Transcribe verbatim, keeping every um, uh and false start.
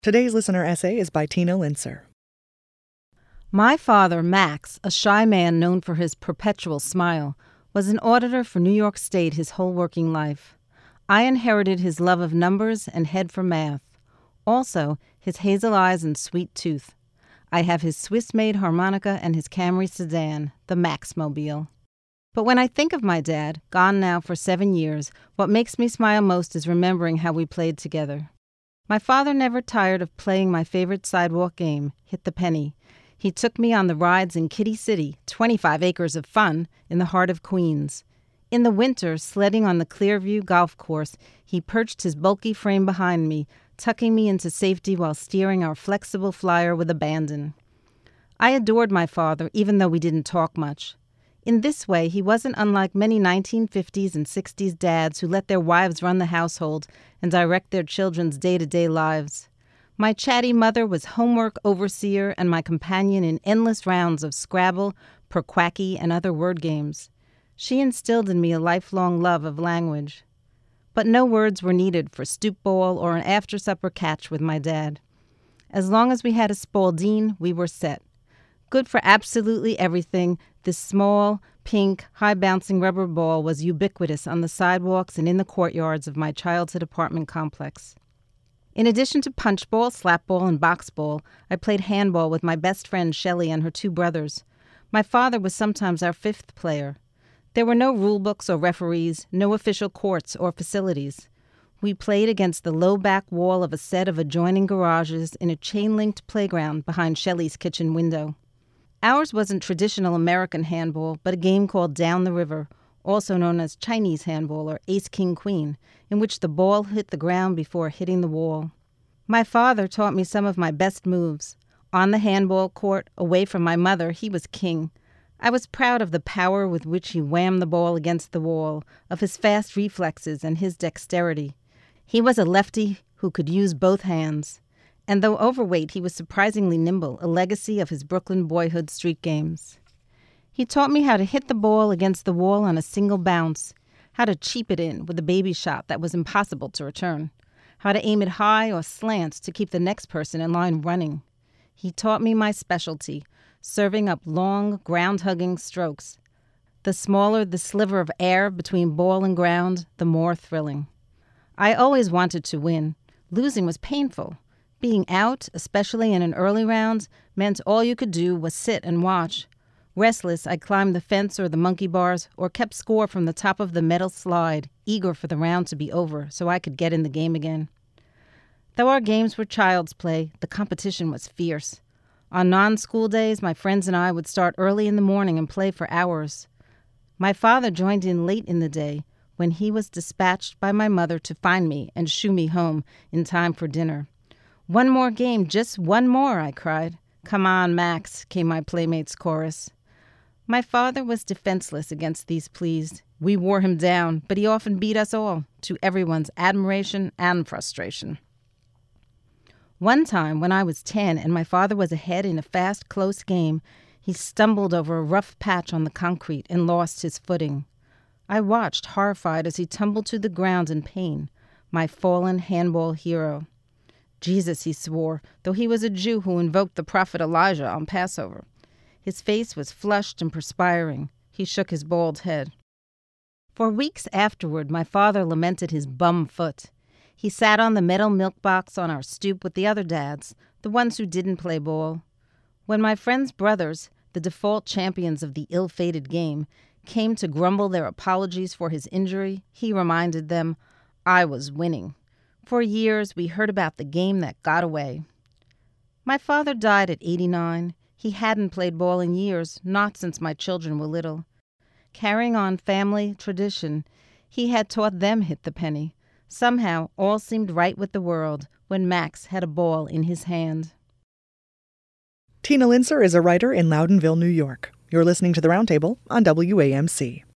Today's listener essay is by Tina Linser. My father, Max, a shy man known for his perpetual smile, was an auditor for New York State his whole working life. I inherited his love of numbers and head for math. Also, his hazel eyes and sweet tooth. I have his Swiss-made harmonica and his Camry sedan, the Maxmobile. But when I think of my dad, gone now for seven years, what makes me smile most is remembering how we played together. My father never tired of playing my favorite sidewalk game, Hit the Penny. He took me on the rides in Kitty City, twenty-five acres of fun, in the heart of Queens. In the winter, sledding on the Clearview golf course, he perched his bulky frame behind me, tucking me into safety while steering our flexible flyer with abandon. I adored my father, even though we didn't talk much. In this way, he wasn't unlike many nineteen fifties and sixties dads who let their wives run the household and direct their children's day-to-day lives. My chatty mother was homework overseer and my companion in endless rounds of Scrabble, Perquacky, and other word games. She instilled in me a lifelong love of language. But no words were needed for stoop ball or an after-supper catch with my dad. As long as we had a Spalding, we were set. Good for absolutely everything, this small, pink, high-bouncing rubber ball was ubiquitous on the sidewalks and in the courtyards of my childhood apartment complex. In addition to punchball, slapball, and boxball, I played handball with my best friend Shelley and her two brothers. My father was sometimes our fifth player. There were no rule books or referees, no official courts or facilities. We played against the low back wall of a set of adjoining garages in a chain-linked playground behind Shelley's kitchen window. Ours wasn't traditional American handball, but a game called Down the River, also known as Chinese handball or ace-king-queen, in which the ball hit the ground before hitting the wall. My father taught me some of my best moves. On the handball court, away from my mother, he was king. I was proud of the power with which he whammed the ball against the wall, of his fast reflexes and his dexterity. He was a lefty who could use both hands. And though overweight, he was surprisingly nimble, a legacy of his Brooklyn boyhood street games. He taught me how to hit the ball against the wall on a single bounce, how to cheap it in with a baby shot that was impossible to return, how to aim it high or slant to keep the next person in line running. He taught me my specialty, serving up long, ground-hugging strokes. The smaller the sliver of air between ball and ground, the more thrilling. I always wanted to win. Losing was painful. Being out, especially in an early round, meant all you could do was sit and watch. Restless, I climbed the fence or the monkey bars or kept score from the top of the metal slide, eager for the round to be over so I could get in the game again. Though our games were child's play, the competition was fierce. On non-school days, my friends and I would start early in the morning and play for hours. My father joined in late in the day, when he was dispatched by my mother to find me and shoo me home in time for dinner. "One more game, just one more," I cried. "Come on, Max," came my playmates' chorus. My father was defenseless against these pleas. We wore him down, but he often beat us all, to everyone's admiration and frustration. One time, when I was ten and my father was ahead in a fast, close game, he stumbled over a rough patch on the concrete and lost his footing. I watched, horrified, as he tumbled to the ground in pain, my fallen handball hero. Jesus, he swore, though he was a Jew who invoked the prophet Elijah on Passover. His face was flushed and perspiring. He shook his bald head. For weeks afterward, my father lamented his bum foot. He sat on the metal milk box on our stoop with the other dads, the ones who didn't play ball. When my friends' brothers, the default champions of the ill-fated game, came to grumble their apologies for his injury, he reminded them, I was winning. For years, we heard about the game that got away. My father died at eighty-nine. He hadn't played ball in years, not since my children were little. Carrying on family tradition, he had taught them hit the penny. Somehow, all seemed right with the world when Max had a ball in his hand. Tina Linser is a writer in Loudonville, New York. You're listening to The Roundtable on W A M C.